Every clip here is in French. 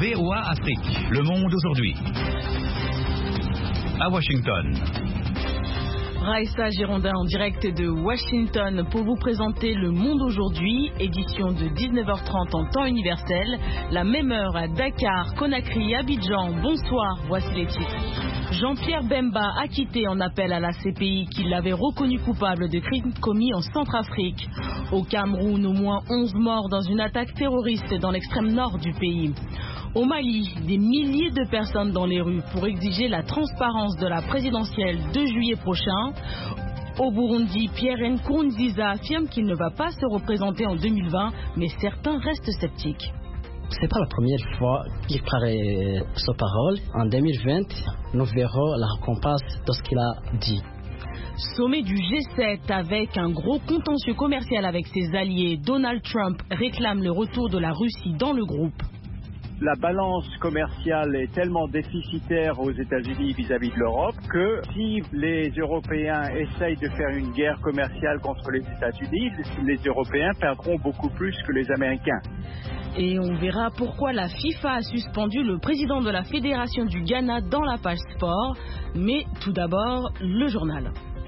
VOA Afrique, le monde aujourd'hui. À Washington. Raïssa Girondin en direct de Washington pour vous présenter Le Monde aujourd'hui, édition de 19h30 en temps universel, la même heure à Dakar, Conakry, Abidjan. Bonsoir, voici les titres. Jean-Pierre Bemba acquitté en appel à la CPI qui l'avait reconnu coupable de crimes commis en Centrafrique. Au Cameroun, au moins 11 morts dans une attaque terroriste dans l'extrême nord du pays. Au Mali, des milliers de personnes dans les rues pour exiger la transparence de la présidentielle de juillet prochain. Au Burundi, Pierre Nkurunziza affirme qu'il ne va pas se représenter en 2020, mais certains restent sceptiques. C'est pas la première fois qu'il paraît sa parole. En 2020, nous verrons la récompense de ce qu'il a dit. Sommet du G7 avec un gros contentieux commercial avec ses alliés. Donald Trump réclame le retour de la Russie dans le groupe. La balance commerciale est tellement déficitaire aux États-Unis vis-à-vis de l'Europe que si les Européens essayent de faire une guerre commerciale contre les États-Unis, les Européens perdront beaucoup plus que les Américains. Et on verra pourquoi la FIFA a suspendu le président de la Fédération du Ghana dans la page sport. Mais tout d'abord, le journal.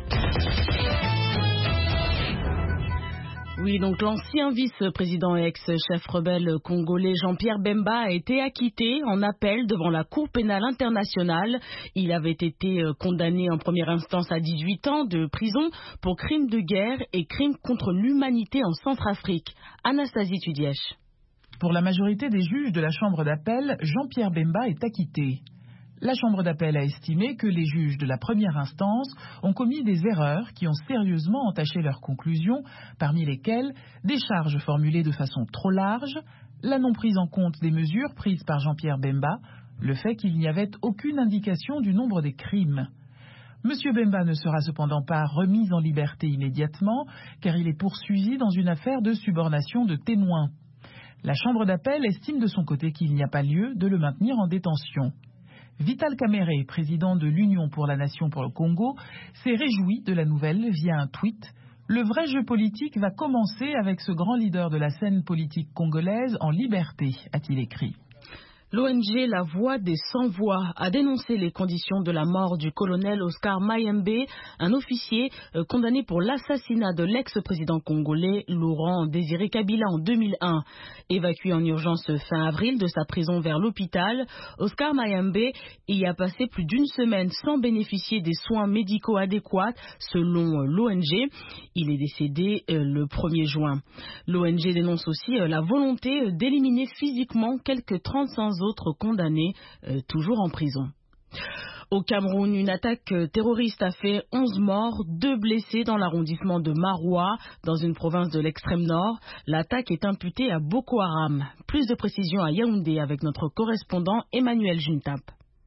Oui, donc l'ancien vice-président et ex-chef rebelle congolais Jean-Pierre Bemba a été acquitté en appel devant la Cour pénale internationale. Il avait été condamné en première instance à 18 ans de prison pour crimes de guerre et crimes contre l'humanité en Centrafrique. Anastasie Tudièche. Pour la majorité des juges de la Chambre d'appel, Jean-Pierre Bemba est acquitté. La Chambre d'appel a estimé que les juges de la première instance ont commis des erreurs qui ont sérieusement entaché leurs conclusions, parmi lesquelles des charges formulées de façon trop large, la non prise en compte des mesures prises par Jean-Pierre Bemba, le fait qu'il n'y avait aucune indication du nombre des crimes. Monsieur Bemba ne sera cependant pas remis en liberté immédiatement, car il est poursuivi dans une affaire de subornation de témoins. La Chambre d'appel estime de son côté qu'il n'y a pas lieu de le maintenir en détention. Vital Kamerhe, président de l'Union pour la Nation pour le Congo, s'est réjoui de la nouvelle via un tweet. Le vrai jeu politique va commencer avec ce grand leader de la scène politique congolaise en liberté, a-t-il écrit. L'ONG La Voix des Sans-Voix a dénoncé les conditions de la mort du colonel Oscar Mayembe, un officier condamné pour l'assassinat de l'ex-président congolais Laurent Désiré Kabila en 2001. Évacué en urgence fin avril de sa prison vers l'hôpital, Oscar Mayembe y a passé plus d'une semaine sans bénéficier des soins médicaux adéquats selon l'ONG. Il est décédé le 1er juin. L'ONG dénonce aussi la volonté d'éliminer physiquement quelques 35 autres condamnés, toujours en prison. Au Cameroun, une attaque terroriste a fait 11 morts, 2 blessés dans l'arrondissement de Maroua, dans une province de l'extrême nord. L'attaque est imputée à Boko Haram. Plus de précisions à Yaoundé avec notre correspondant Emmanuel Juntap.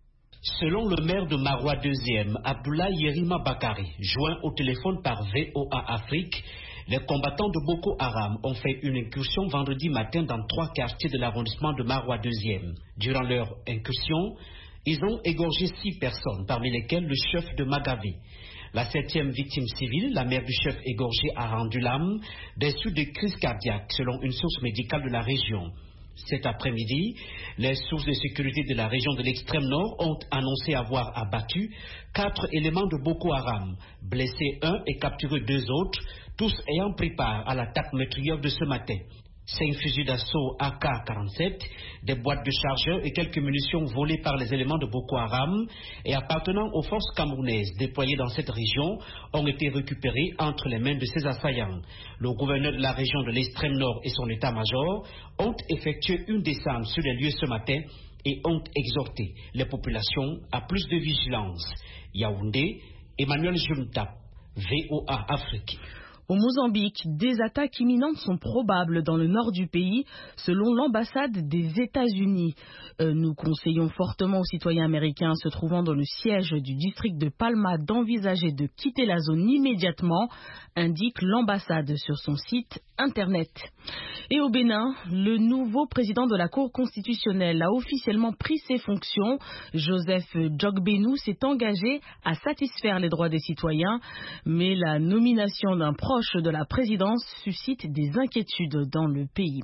Selon le maire de Maroua 2e, Abdoulaye Yerima Bakari, joint au téléphone par VOA Afrique, les combattants de Boko Haram ont fait une incursion vendredi matin dans 3 quartiers de l'arrondissement de Maroua 2e. Durant leur incursion, ils ont égorgé 6 personnes, parmi lesquelles le chef de Magavé. La 7e victime civile, la mère du chef égorgé, a rendu l'âme des suites de crise cardiaque, selon une source médicale de la région. Cet après-midi, les sources de sécurité de la région de l'extrême nord ont annoncé avoir abattu 4 éléments de Boko Haram, blessé 1 et capturé 2 autres, tous ayant pris part à l'attaque meurtrière de ce matin. 5 fusils d'assaut AK-47, des boîtes de chargeurs et quelques munitions volées par les éléments de Boko Haram et appartenant aux forces camerounaises déployées dans cette région ont été récupérés entre les mains de ces assaillants. Le gouverneur de la région de l'extrême nord et son état-major ont effectué une descente sur les lieux ce matin et ont exhorté les populations à plus de vigilance. Yaoundé, Emmanuel Juntap, VOA Afrique. Au Mozambique, des attaques imminentes sont probables dans le nord du pays, selon l'ambassade des États-Unis. Nous conseillons fortement aux citoyens américains se trouvant dans le siège du district de Palma d'envisager de quitter la zone immédiatement, indique l'ambassade sur son site internet. Et au Bénin, le nouveau président de la Cour constitutionnelle a officiellement pris ses fonctions. Joseph Djogbenou s'est engagé à satisfaire les droits des citoyens, mais la nomination d'un proche proche de la présidence suscite des inquiétudes dans le pays.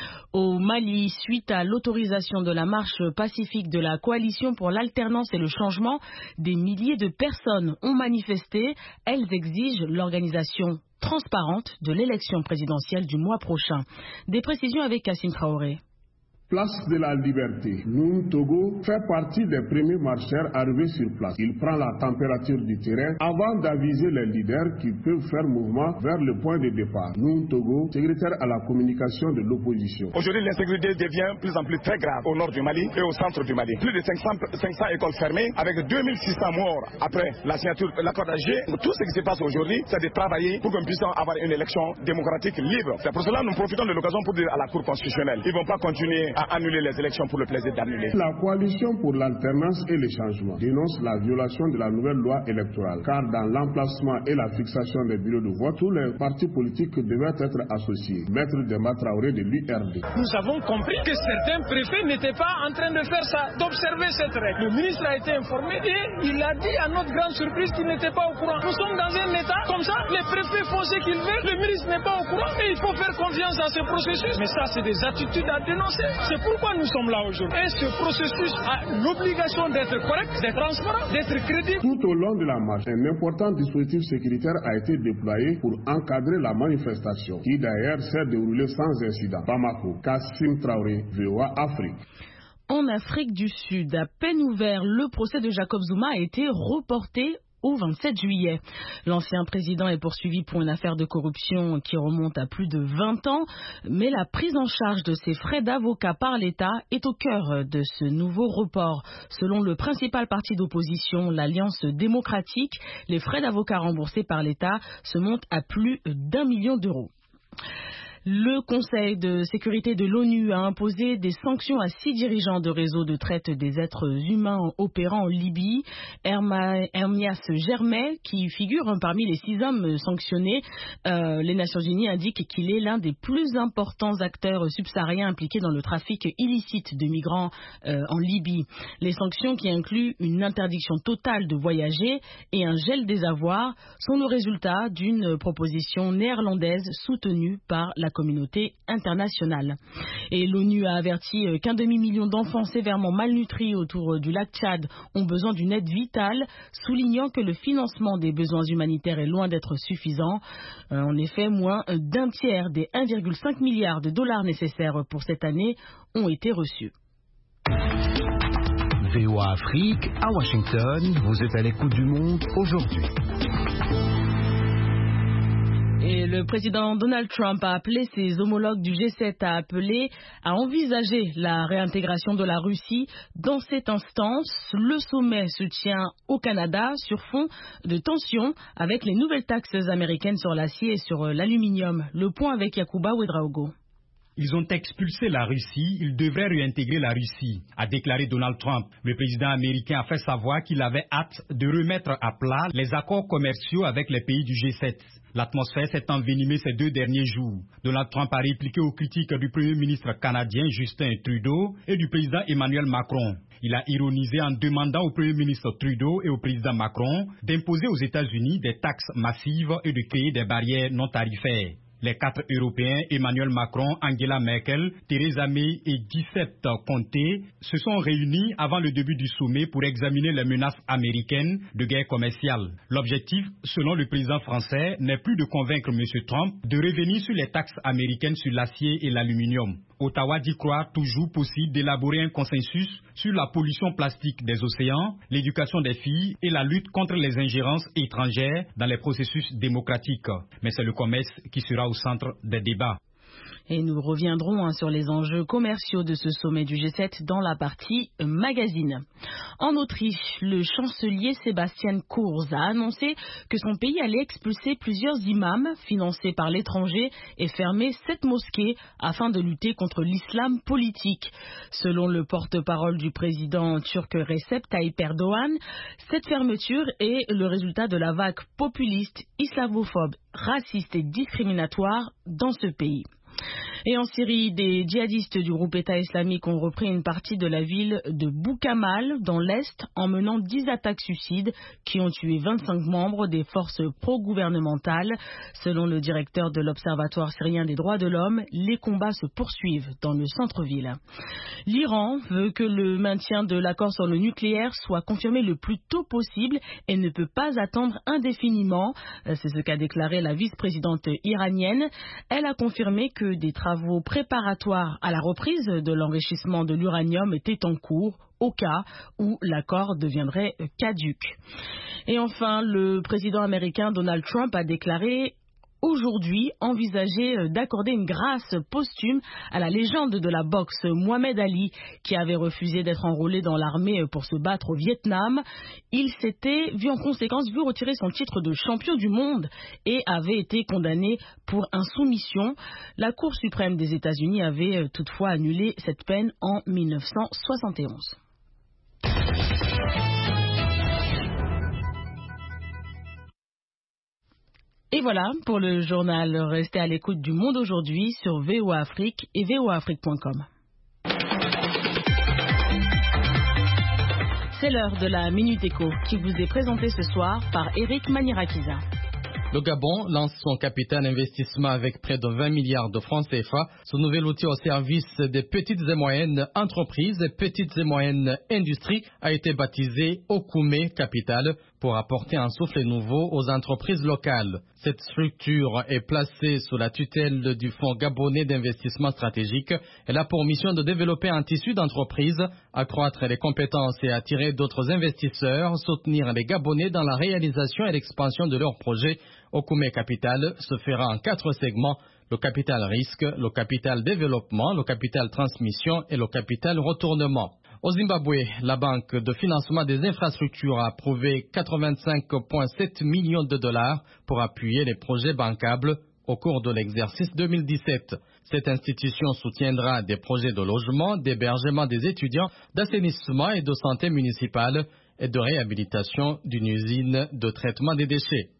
Au Mali, suite à l'autorisation de la marche pacifique de la coalition pour l'alternance et le changement, des milliers de personnes ont manifesté. Elles exigent l'organisation transparente de l'élection présidentielle du mois prochain. Des précisions avec Kassim Traoré. Place de la Liberté. Noun Togo fait partie des premiers marcheurs arrivés sur place. Il prend la température du terrain avant d'aviser les leaders qui peuvent faire mouvement vers le point de départ. Noun Togo, secrétaire à la communication de l'opposition. Aujourd'hui, l'insécurité devient plus en plus très grave au nord du Mali et au centre du Mali. Plus de 500 écoles fermées avec 2600 morts après la signature de l'accord d'Alger. Tout ce qui se passe aujourd'hui, c'est de travailler pour que nous puissions avoir une élection démocratique libre. C'est pour cela que nous profitons de l'occasion pour dire à la Cour constitutionnelle, ils ne vont pas continuer à annuler les élections pour le plaisir d'annuler. La coalition pour l'alternance et le changement dénonce la violation de la nouvelle loi électorale, car dans l'emplacement et la fixation des bureaux de vote, tous les partis politiques devaient être associés. Maître Demba Traoré de l'URD. Nous avons compris que certains préfets n'étaient pas en train de faire ça, d'observer cette règle. Le ministre a été informé et il a dit à notre grande surprise qu'il n'était pas au courant. Nous sommes dans un état comme ça, les préfets font ce qu'ils veulent, le ministre n'est pas au courant et il faut faire confiance à ce processus. Mais ça, c'est des attitudes à dénoncer. C'est pourquoi nous sommes là aujourd'hui. Et ce processus a l'obligation d'être correct, d'être transparent, d'être crédible. Tout au long de la marche, un important dispositif sécuritaire a été déployé pour encadrer la manifestation, qui d'ailleurs s'est déroulée sans incident. Bamako, Kassim Traoré, VOA Afrique. En Afrique du Sud, à peine ouvert, le procès de Jacob Zuma a été reporté au 27 juillet. L'ancien président est poursuivi pour une affaire de corruption qui remonte à plus de 20 ans, mais la prise en charge de ses frais d'avocat par l'État est au cœur de ce nouveau report. Selon le principal parti d'opposition, l'Alliance démocratique, les frais d'avocat remboursés par l'État se montent à plus d'1 million d'euros. Le Conseil de sécurité de l'ONU a imposé des sanctions à 6 dirigeants de réseaux de traite des êtres humains opérant en Libye. Hermias Germay, qui figure parmi les 6 hommes sanctionnés, les Nations Unies indiquent qu'il est l'un des plus importants acteurs subsahariens impliqués dans le trafic illicite de migrants en Libye. Les sanctions, qui incluent une interdiction totale de voyager et un gel des avoirs, sont le résultat d'une proposition néerlandaise soutenue par la communauté internationale. Et l'ONU a averti qu'un demi-million d'enfants sévèrement malnutris autour du lac Tchad ont besoin d'une aide vitale, soulignant que le financement des besoins humanitaires est loin d'être suffisant. En effet, moins d'un tiers des 1,5 milliard de dollars nécessaires pour cette année ont été reçus. VOA Afrique, à Washington, vous êtes à l'écoute du monde aujourd'hui. Et le président Donald Trump a appelé ses homologues du G7 à envisager la réintégration de la Russie dans cette instance. Le sommet se tient au Canada sur fond de tensions avec les nouvelles taxes américaines sur l'acier et sur l'aluminium. Le point avec Yacouba Ouedraogo. Ils ont expulsé la Russie, ils devraient réintégrer la Russie, a déclaré Donald Trump. Le président américain a fait savoir qu'il avait hâte de remettre à plat les accords commerciaux avec les pays du G7. L'atmosphère s'est envenimée ces 2 derniers jours. Donald Trump a répliqué aux critiques du premier ministre canadien Justin Trudeau et du président Emmanuel Macron. Il a ironisé en demandant au premier ministre Trudeau et au président Macron d'imposer aux États-Unis des taxes massives et de créer des barrières non tarifaires. Les 4 Européens, Emmanuel Macron, Angela Merkel, Theresa May et Giuseppe Conte, se sont réunis avant le début du sommet pour examiner les menaces américaines de guerre commerciale. L'objectif, selon le président français, n'est plus de convaincre M. Trump de revenir sur les taxes américaines sur l'acier et l'aluminium. Ottawa dit croire toujours possible d'élaborer un consensus sur la pollution plastique des océans, l'éducation des filles et la lutte contre les ingérences étrangères dans les processus démocratiques. Mais c'est le commerce qui sera au centre des débats. Et nous reviendrons sur les enjeux commerciaux de ce sommet du G7 dans la partie magazine. En Autriche, le chancelier Sebastian Kurz a annoncé que son pays allait expulser plusieurs imams financés par l'étranger et fermer 7 mosquées afin de lutter contre l'islam politique. Selon le porte-parole du président turc Recep Tayyip Erdogan, cette fermeture est le résultat de la vague populiste, islamophobe, raciste et discriminatoire dans ce pays. Et en Syrie, des djihadistes du groupe État islamique ont repris une partie de la ville de Boukamal dans l'Est en menant 10 attaques suicides qui ont tué 25 membres des forces pro-gouvernementales. Selon le directeur de l'Observatoire syrien des droits de l'homme, les combats se poursuivent dans le centre-ville. L'Iran veut que le maintien de l'accord sur le nucléaire soit confirmé le plus tôt possible et ne peut pas attendre indéfiniment. C'est ce qu'a déclaré la vice-présidente iranienne. Elle a confirmé que des travaux préparatoires à la reprise de l'enrichissement de l'uranium étaient en cours au cas où l'accord deviendrait caduc. Et enfin, le président américain Donald Trump a déclaré aujourd'hui envisager d'accorder une grâce posthume à la légende de la boxe Mohamed Ali, qui avait refusé d'être enrôlé dans l'armée pour se battre au Vietnam. Il s'était vu en conséquence retirer son titre de champion du monde et avait été condamné pour insoumission. La Cour suprême des États-Unis avait toutefois annulé cette peine en 1971. Et voilà pour le journal. Restez à l'écoute du Monde aujourd'hui sur VOA Afrique et voaafrique.com. C'est l'heure de la Minute Éco qui vous est présentée ce soir par Eric Manirakiza. Le Gabon lance son capital investissement avec près de 20 milliards de francs CFA. Ce nouvel outil au service des petites et moyennes entreprises et petites et moyennes industries a été baptisé Okume Capital pour apporter un souffle nouveau aux entreprises locales. Cette structure est placée sous la tutelle du Fonds gabonais d'investissement stratégique. Elle a pour mission de développer un tissu d'entreprises, accroître les compétences et attirer d'autres investisseurs, soutenir les Gabonais dans la réalisation et l'expansion de leurs projets. Okume Capital se fera en 4 segments: le capital risque, le capital développement, le capital transmission et le capital retournement. Au Zimbabwe, la Banque de financement des infrastructures a approuvé 85,7 millions de dollars pour appuyer les projets bancables au cours de l'exercice 2017. Cette institution soutiendra des projets de logement, d'hébergement des étudiants, d'assainissement et de santé municipale et de réhabilitation d'une usine de traitement des déchets.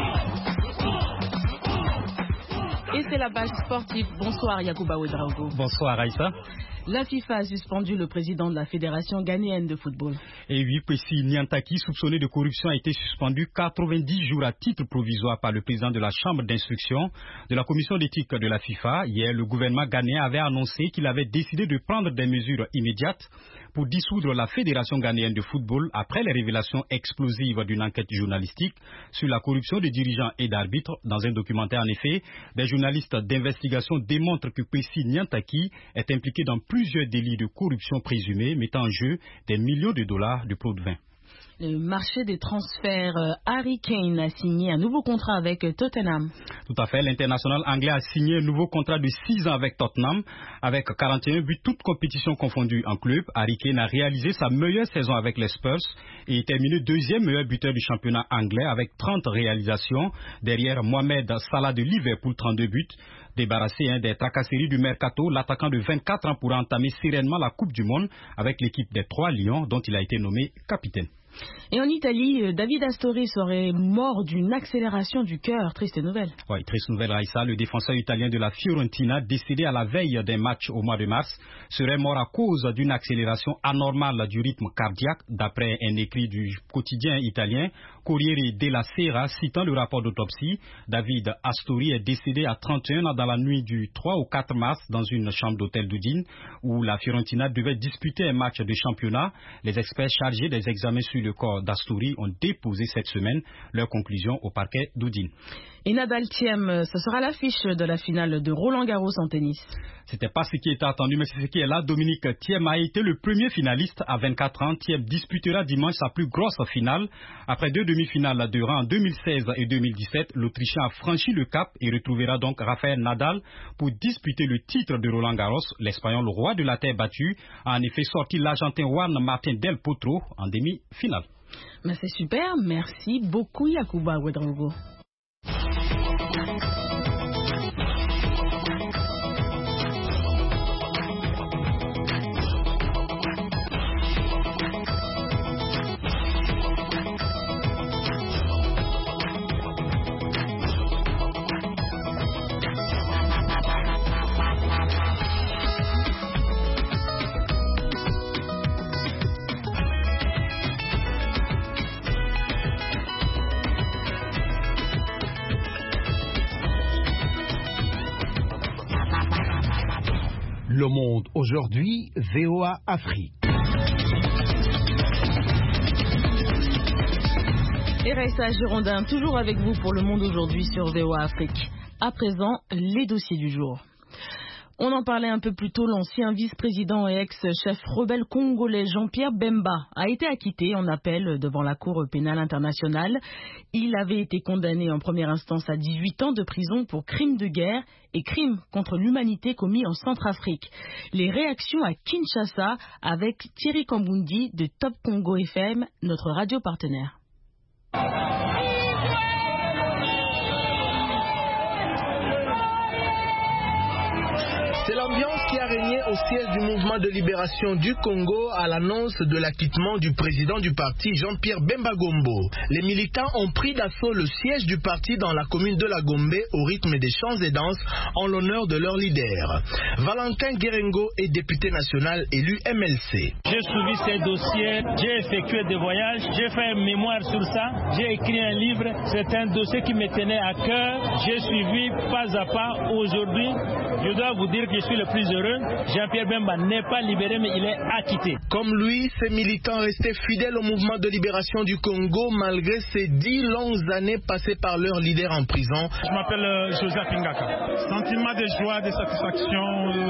Et c'est la page sportive. Bonsoir Yacouba Ouedraogo. Bonsoir Aïssa. La FIFA a suspendu le président de la Fédération ghanéenne de football. Et oui, Kwesi Nyantaki, soupçonné de corruption, a été suspendu 90 jours à titre provisoire par le président de la chambre d'instruction de la commission d'éthique de la FIFA. Hier, le gouvernement ghanéen avait annoncé qu'il avait décidé de prendre des mesures immédiates pour dissoudre la Fédération ghanéenne de football après les révélations explosives d'une enquête journalistique sur la corruption des dirigeants et d'arbitres. Dans un documentaire, en effet, des journalistes d'investigation démontrent que Kwesi Nyantaki est impliqué dans plusieurs délits de corruption présumés, mettant en jeu des millions de dollars de pots de vin. Le marché des transferts, Harry Kane a signé un nouveau contrat avec Tottenham. Tout à fait, l'international anglais a signé un nouveau contrat de 6 ans avec Tottenham, avec 41 buts, toutes compétitions confondues en club. Harry Kane a réalisé sa meilleure saison avec les Spurs et terminé deuxième meilleur buteur du championnat anglais avec 30 réalisations, derrière Mohamed Salah de Liverpool, 32 buts. Débarrassé des tracasseries du mercato, l'attaquant de 24 ans pourra entamer sereinement la Coupe du Monde avec l'équipe des 3 Lions dont il a été nommé capitaine. Et en Italie, David Astori serait mort d'une accélération du cœur. Triste nouvelle. Oui, triste nouvelle, Raïssa. Le défenseur italien de la Fiorentina, décédé à la veille d'un match au mois de mars, serait mort à cause d'une accélération anormale du rythme cardiaque, d'après un écrit du quotidien italien Corriere della Sera, citant le rapport d'autopsie. David Astori est décédé à 31 ans dans la nuit du 3 au 4 mars dans une chambre d'hôtel d'Udine, où la Fiorentina devait disputer un match de championnat. Les experts chargés des examens sur le corps d'Astori ont déposé cette semaine leurs conclusions au parquet d'Udine. Et Nadal Thiem, ce sera l'affiche de la finale de Roland Garros en tennis. C'était pas ce qui était attendu, mais c'est ce qui est là. Dominique Thiem a été le premier finaliste à 24 ans. Thiem disputera dimanche sa plus grosse finale. Après 2 demi-finales de rang en 2016 et 2017, l'Autrichien a franchi le cap et retrouvera donc Rafael Nadal pour disputer le titre de Roland Garros. L'Espagnol, le roi de la terre battue, a en effet sorti l'Argentin Juan Martín del Potro en demi-finale. Mais c'est super, merci beaucoup Yacouba Ouedraogo. Le Monde aujourd'hui, VOA Afrique. Et Raissa Girondin, toujours avec vous pour Le Monde aujourd'hui sur VOA Afrique. À présent, les dossiers du jour. On en parlait un peu plus tôt, l'ancien vice-président et ex-chef rebelle congolais Jean-Pierre Bemba a été acquitté en appel devant la Cour pénale internationale. Il avait été condamné en première instance à 18 ans de prison pour crimes de guerre et crimes contre l'humanité commis en Centrafrique. Les réactions à Kinshasa avec Thierry Kambundi de Top Congo FM, notre radio partenaire. C'est l'ambiance qui a régné au siège du mouvement de libération du Congo à l'annonce de l'acquittement du président du parti Jean-Pierre Bemba Gombo. Les militants ont pris d'assaut le siège du parti dans la commune de la Gombe au rythme des chants et danses en l'honneur de leur leader. Valentin Guérengo est député national élu MLC. J'ai suivi ces dossiers, j'ai effectué des voyages, j'ai fait un mémoire sur ça, j'ai écrit un livre. C'est un dossier qui me tenait à cœur. J'ai suivi pas à pas. Aujourd'hui, je dois vous dire que je suis le plus heureux. Jean-Pierre Bemba n'est pas libéré, mais il est acquitté. Comme lui, ces militants restés fidèles au mouvement de libération du Congo malgré ces 10 longues années passées par leur leader en prison. Je m'appelle Joseph Ngaka. Sentiment de joie, de satisfaction,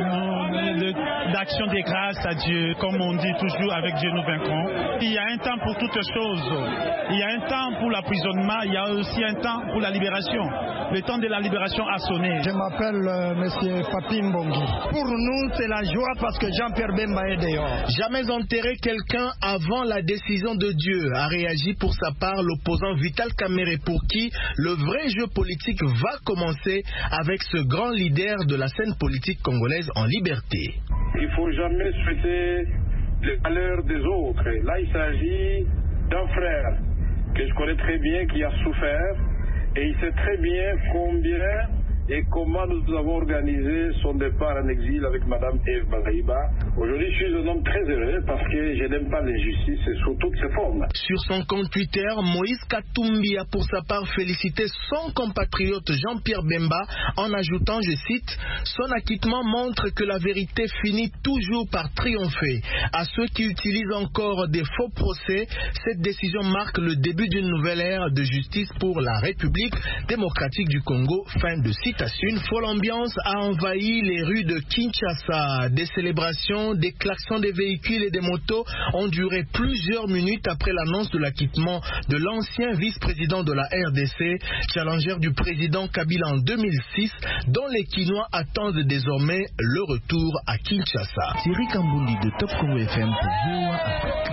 d'action de grâce à Dieu. Comme on dit toujours, avec Dieu nous vaincrons. Il y a un temps pour toutes choses. Il y a un temps pour l'emprisonnement, il y a aussi un temps pour la libération. Le temps de la libération a sonné. Je m'appelle Monsieur Papi Mbongi. Pour nous, c'est la joie parce que Jean-Pierre Bemba est dehors. Jamais enterrer quelqu'un avant la décision de Dieu, a réagi pour sa part l'opposant Vital Kamerhe, pour qui le vrai jeu politique va commencer avec ce grand leader de la scène politique congolaise en liberté. Il ne faut jamais souhaiter les malheurs des autres. Là, il s'agit d'un frère que je connais très bien, qui a souffert, et il sait très bien combien et comment nous avons organisé son départ en exil avec Madame Eve Bagaïba. Aujourd'hui, je suis un homme très heureux parce que je n'aime pas l'injustice sous toutes ses formes. Sur son compte Twitter, Moïse Katumbi a pour sa part félicité son compatriote Jean-Pierre Bemba en ajoutant, je cite, « Son acquittement montre que la vérité finit toujours par triompher. À ceux qui utilisent encore des faux procès, cette décision marque le début d'une nouvelle ère de justice pour la République démocratique du Congo. » Fin de citation. Une folle ambiance a envahi les rues de Kinshasa. Des célébrations, des klaxons des véhicules et des motos ont duré plusieurs minutes après l'annonce de l'acquittement de l'ancien vice-président de la RDC, challenger du président Kabila en 2006, dont les Kinois attendent désormais le retour à Kinshasa. Thierry Kambundi de Top Congo FM pour VOA Afrique.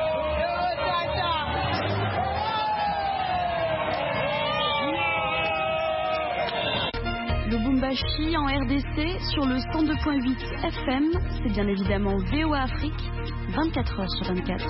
Lubumbashi en RDC sur le 102.8 FM, c'est bien évidemment VOA Afrique, 24h sur 24.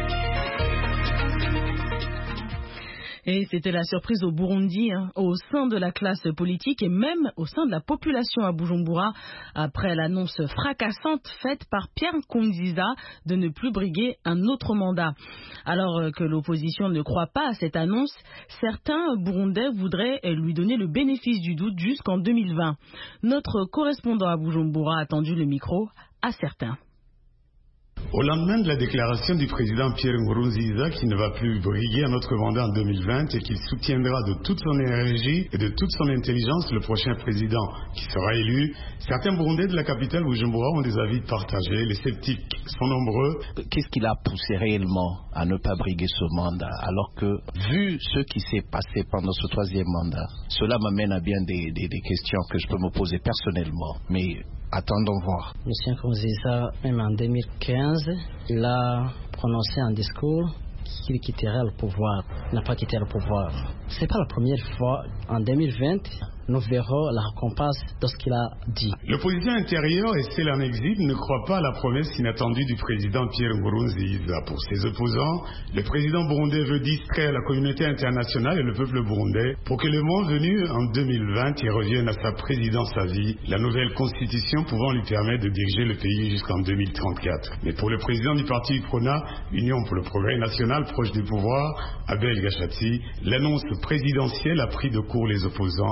Et c'était la surprise au Burundi, au sein de la classe politique et même au sein de la population à Bujumbura, après l'annonce fracassante faite par Pierre Nkurunziza de ne plus briguer un autre mandat. Alors que l'opposition ne croit pas à cette annonce, certains Burundais voudraient lui donner le bénéfice du doute jusqu'en 2020. Notre correspondant à Bujumbura a tendu le micro à certains. Au lendemain de la déclaration du président Pierre Nkurunziza qui ne va plus briguer un autre mandat en 2020 et qu'il soutiendra de toute son énergie et de toute son intelligence le prochain président qui sera élu, certains Burundais de la capitale Bujumbura ont des avis partagés. Les sceptiques sont nombreux. Qu'est-ce qui l'a poussé réellement à ne pas briguer ce mandat alors que, vu ce qui s'est passé pendant ce troisième mandat, cela m'amène à bien des questions que je peux me poser personnellement. Mais attendons voir. M. Nkurunziza, même en 2015, il a prononcé un discours qu'il quitterait le pouvoir, n'a pas quitté le pouvoir. C'est pas la première fois. En 2020, nous verrons la récompense de ce qu'il a dit. L'opposition intérieure et celle en exil ne croient pas à la promesse inattendue du président Pierre Nkurunziza. Pour ses opposants, le président burundais veut distraire la communauté internationale et le peuple burundais pour que le moment venu en 2020 il revienne à sa présidence à vie, la nouvelle constitution pouvant lui permettre de diriger le pays jusqu'en 2034. Mais pour le président du parti UPRONA, Union pour le progrès national proche du pouvoir, Abel Gachati, l'annonce présidentielle a pris de court les opposants. C'est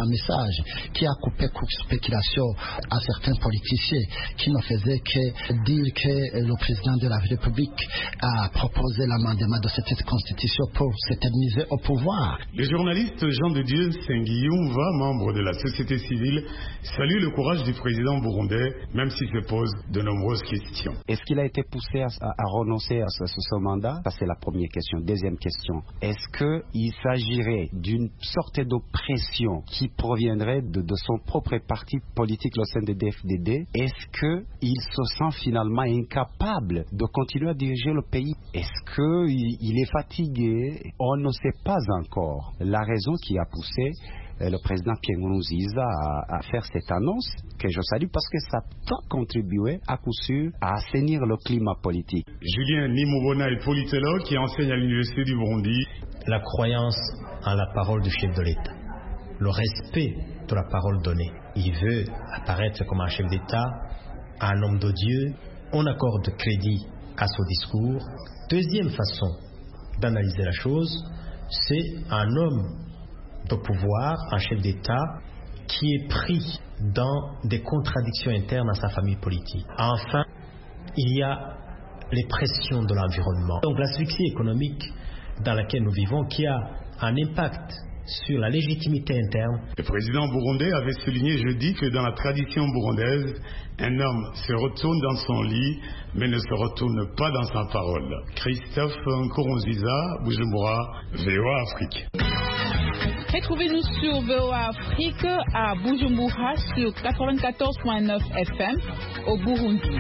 un message qui a coupé toute spéculation à certains politiciens qui ne faisaient que dire que le président de la République a proposé l'amendement de cette constitution pour s'éterniser au pouvoir. Le journaliste Jean de Dieu Sengiyoumva, membre de la société civile, salue le courage du président burundais, même s'il se pose de nombreuses questions. Est-ce qu'il a été poussé à renoncer à ce mandat? Ça, c'est la première question. Deuxième question, est-ce qu'il s'agirait d'une sorte d'oppression qui proviendrait de son propre parti politique au sein de DFDD? Est-ce qu'il se sent finalement incapable de continuer à diriger le pays? Est-ce qu'il est fatigué? On ne sait pas encore la raison qui a poussé le président Pierre Nkurunziza à faire cette annonce, que je salue parce que ça peut contribuer à coup sûr à assainir le climat politique. Julien Nimubona est politologue qui enseigne à l'Université du Burundi. La croyance en la parole du chef de l'État, le respect de la parole donnée. Il veut apparaître comme un chef d'État, un homme de Dieu. On accorde crédit à son discours. Deuxième façon d'analyser la chose, c'est un homme de pouvoir, un chef d'État qui est pris dans des contradictions internes à sa famille politique. Enfin, il y a les pressions de l'environnement. Donc l'asphyxie économique dans laquelle nous vivons qui a un impact sur la légitimité interne. Le président burundais avait souligné jeudi que dans la tradition burundaise, un homme se retourne dans son lit, mais ne se retourne pas dans sa parole. Christophe Nkurunziza, Bujumbura, VOA Afrique. Retrouvez-nous sur VOA Afrique à Bujumbura sur 94.9 FM au Burundi.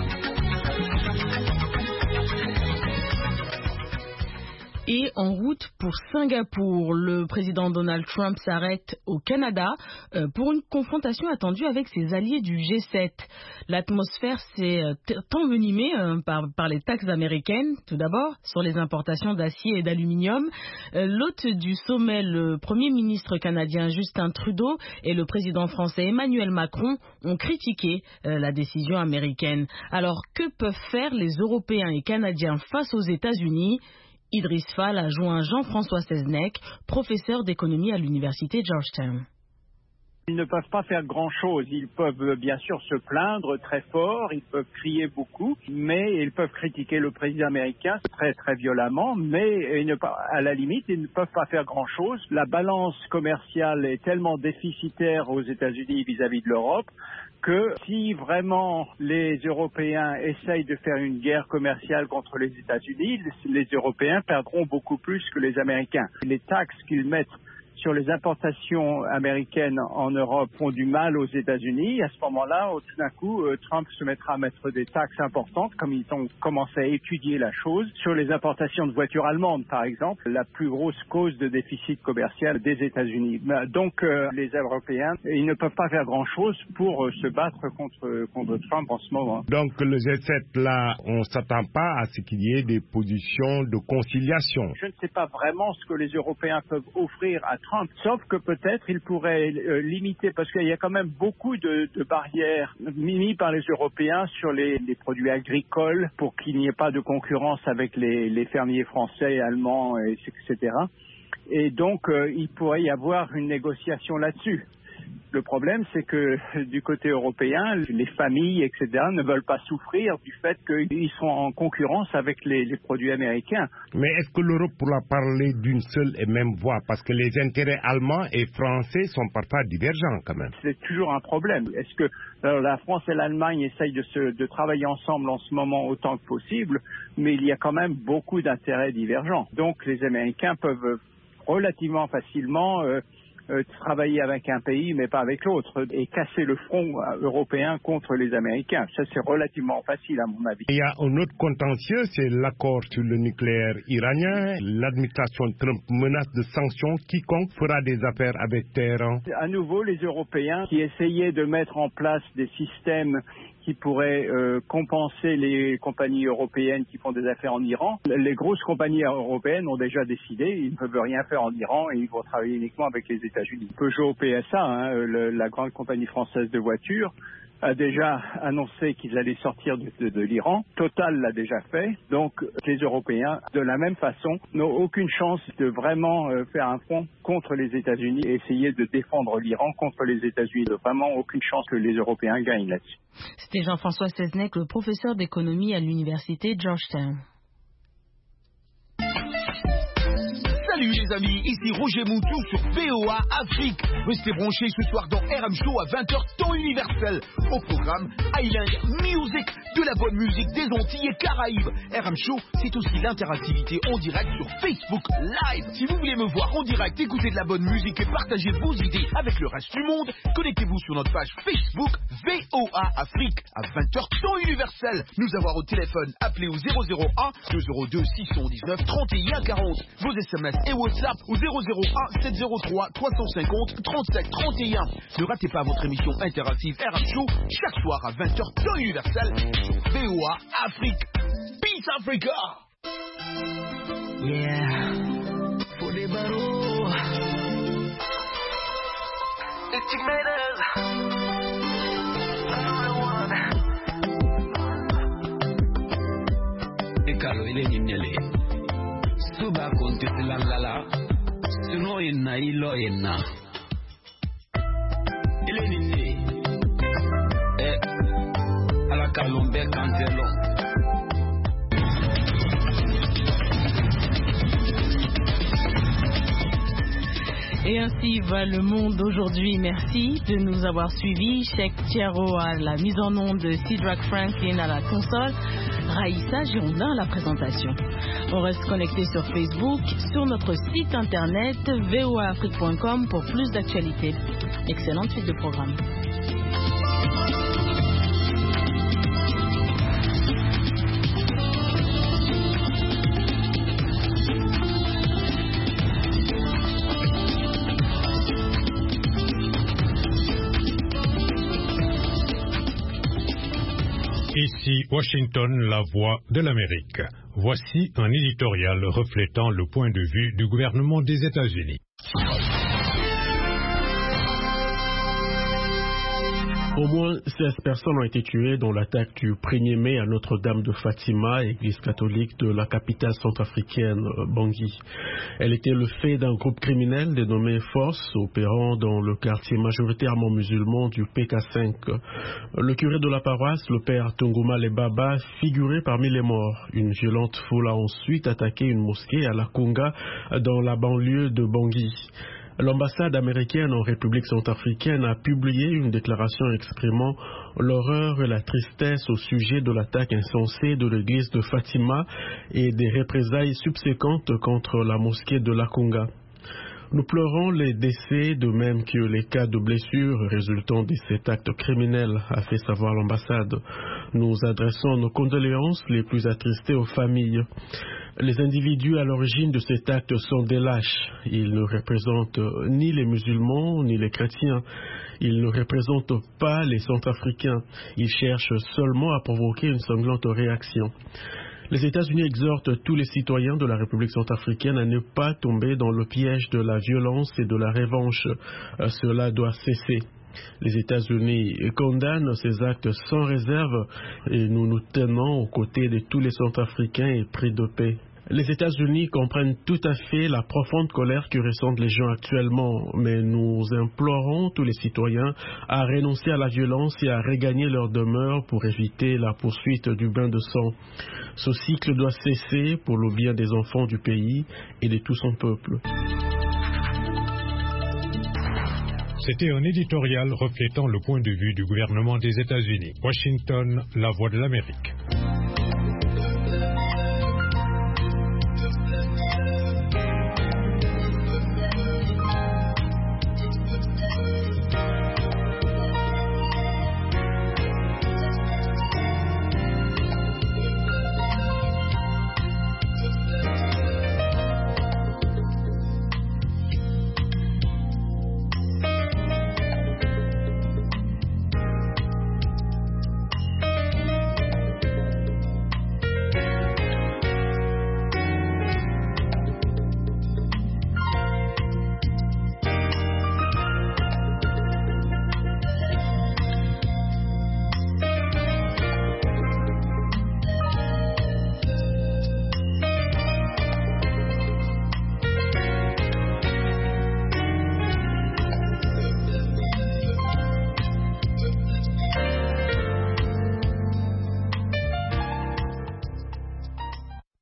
Et en route pour Singapour, le président Donald Trump s'arrête au Canada pour une confrontation attendue avec ses alliés du G7. L'atmosphère s'est envenimée par les taxes américaines, tout d'abord, sur les importations d'acier et d'aluminium. L'hôte du sommet, le premier ministre canadien Justin Trudeau et le président français Emmanuel Macron ont critiqué la décision américaine. Alors, que peuvent faire les Européens et Canadiens face aux États-Unis ? Idriss Fall a joint Jean-François Seznec, professeur d'économie à l'université Georgetown. Ils ne peuvent pas faire grand-chose. Ils peuvent bien sûr se plaindre très fort, ils peuvent crier beaucoup, mais ils peuvent critiquer le président américain très très violemment, mais à la limite, ils ne peuvent pas faire grand-chose. La balance commerciale est tellement déficitaire aux États-Unis vis-à-vis de l'Europe que si vraiment les Européens essayent de faire une guerre commerciale contre les États-Unis, les Européens perdront beaucoup plus que les Américains. Les taxes qu'ils mettent sur les importations américaines en Europe font du mal aux États-Unis. À ce moment-là, tout d'un coup, Trump se mettra à mettre des taxes importantes, comme ils ont commencé à étudier la chose, sur les importations de voitures allemandes, par exemple, la plus grosse cause de déficit commercial des États-Unis. Donc, les Européens, ils ne peuvent pas faire grand-chose pour se battre contre Trump en ce moment. Donc, le G7, là, on ne s'attend pas à ce qu'il y ait des positions de conciliation. Je ne sais pas vraiment ce que les Européens peuvent offrir à Trump, sauf que peut-être il pourrait limiter, parce qu'il y a quand même beaucoup de barrières mises par les Européens sur les produits agricoles pour qu'il n'y ait pas de concurrence avec les fermiers français, allemands, etc. Et donc, il pourrait y avoir une négociation là-dessus. Le problème, c'est que du côté européen, les familles, etc., ne veulent pas souffrir du fait qu'ils sont en concurrence avec les produits américains. Mais est-ce que l'Europe pourra parler d'une seule et même voix? Parce que les intérêts allemands et français sont parfois divergents quand même. C'est toujours un problème. Est-ce que la France et l'Allemagne essayent de travailler ensemble en ce moment autant que possible, mais il y a quand même beaucoup d'intérêts divergents. Donc les Américains peuvent relativement facilement travailler avec un pays mais pas avec l'autre et casser le front européen contre les Américains. Ça, c'est relativement facile à mon avis. Il y a un autre contentieux, c'est l'accord sur le nucléaire iranien. L'administration Trump menace de sanctions quiconque fera des affaires avec Téhéran. À nouveau, les Européens qui essayaient de mettre en place des systèmes qui pourraient compenser les compagnies européennes qui font des affaires en Iran. Les grosses compagnies européennes ont déjà décidé, ils ne peuvent rien faire en Iran et ils vont travailler uniquement avec les États-Unis. Peugeot PSA, la grande compagnie française de voitures, a déjà annoncé qu'ils allaient sortir de l'Iran. Total l'a déjà fait. Donc les Européens, de la même façon, n'ont aucune chance de vraiment faire un front contre les États-Unis et essayer de défendre l'Iran contre les États-Unis. Vraiment aucune chance que les Européens gagnent là-dessus. C'était Jean-François Seznec, le professeur d'économie à l'université Georgetown. Salut les amis, ici Roger Moutou sur VOA Afrique. Restez branchés ce soir dans RM Show à 20h temps universel. Au programme Island Music, de la bonne musique des Antilles et Caraïbes. RM Show, c'est aussi l'interactivité en direct sur Facebook Live. Si vous voulez me voir en direct, écouter de la bonne musique et partager vos idées avec le reste du monde, connectez-vous sur notre page Facebook VOA Afrique à 20h temps universel. Nous avoir au téléphone, appelez au 001 202 619 31 40. Vos SMS et WhatsApp au 001 703 350 37 31. Ne ratez pas votre émission interactive RM Show chaque soir à 20h temps universel sur VOA Afrique. Peace Africa. Yeah. For the barreau. It's Ignators. Another one. Ekalo ile ninyele. Suba kontesi la la la. Suno inna ilo inna. Ile ninye. Ala kalombe kantelo. Et ainsi va le monde aujourd'hui. Merci de nous avoir suivis. Cheikh Thiaro à la mise en onde, de Cedric Franklin à la console, Raïssa Girondin à la présentation. On reste connecté sur Facebook, sur notre site internet voaafrique.com pour plus d'actualités. Excellente suite de programme. Ici Washington, la voix de l'Amérique. Voici un éditorial reflétant le point de vue du gouvernement des États-Unis. Au moins 16 personnes ont été tuées dans l'attaque du 1er mai à Notre-Dame de Fatima, église catholique de la capitale centrafricaine, Bangui. Elle était le fait d'un groupe criminel dénommé Force, opérant dans le quartier majoritairement musulman du PK5. Le curé de la paroisse, le père Tunguma Lebaba, figurait parmi les morts. Une violente foule a ensuite attaqué une mosquée à la Kunga, dans la banlieue de Bangui. L'ambassade américaine en République centrafricaine a publié une déclaration exprimant l'horreur et la tristesse au sujet de l'attaque insensée de l'église de Fatima et des représailles subséquentes contre la mosquée de la Kunga. Nous pleurons les décès de même que les cas de blessures résultant de cet acte criminel, a fait savoir l'ambassade. Nous adressons nos condoléances les plus attristées aux familles. Les individus à l'origine de cet acte sont des lâches. Ils ne représentent ni les musulmans ni les chrétiens. Ils ne représentent pas les Centrafricains. Ils cherchent seulement à provoquer une sanglante réaction. Les États-Unis exhortent tous les citoyens de la République centrafricaine à ne pas tomber dans le piège de la violence et de la revanche. Cela doit cesser. Les États-Unis condamnent ces actes sans réserve et nous nous tenons aux côtés de tous les Centrafricains épris de paix. Les États-Unis comprennent tout à fait la profonde colère que ressentent les gens actuellement, mais nous implorons tous les citoyens à renoncer à la violence et à regagner leur demeure pour éviter la poursuite du bain de sang. Ce cycle doit cesser pour le bien des enfants du pays et de tout son peuple. C'était un éditorial reflétant le point de vue du gouvernement des États-Unis. Washington, la voix de l'Amérique.